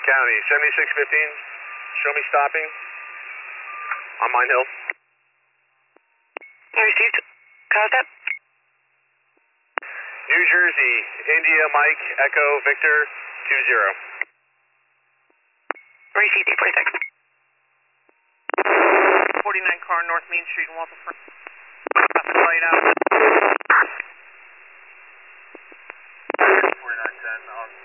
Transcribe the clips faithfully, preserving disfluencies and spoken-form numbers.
County, seventy-six fifteen, show me stopping on Mine Hill. Received. Contact. New Jersey, India Mike, Echo Victor, two zero. Received, eight forty-six. forty-nine car, North Main Street, Waltham Front. Traffic light out. forty-nine ten,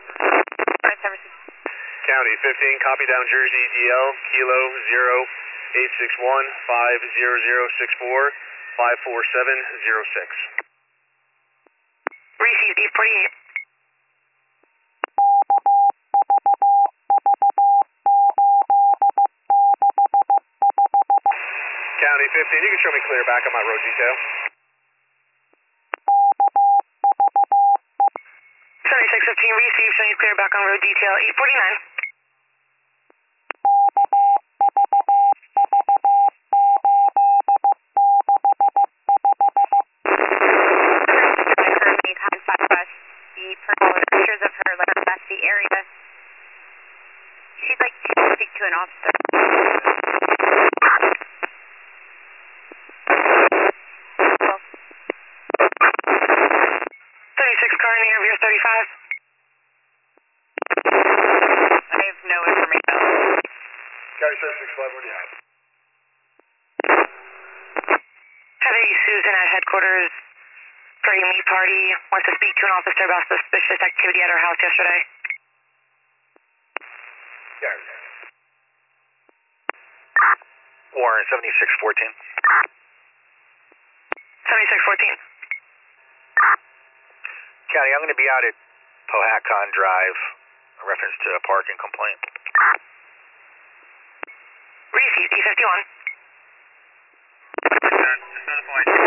County, fifteen, copy down Jersey, D L, Kilo, zero, eight six one, five zero zero six four, five four seven zero six. Received, eight forty-eight. County, fifteen, you can show me clear back on my road detail. seventy-six fifteen, received, showing you clear back on road detail, eight forty-nine. Currently contact us the purple pictures of her like that's the area. She'd like to speak to an officer. thirty-six car in the area of thirty-five. I have no information. County seven six five, what do you have? Heavy Susan at headquarters for a meat party. Wants to speak to an officer about suspicious activity at her house yesterday. Yeah. Warren, seventy-six fourteen. seventy-six fourteen. County, I'm going to be out at Pohacon Drive in reference to a parking complaint. Received, D fifty-one. Just notify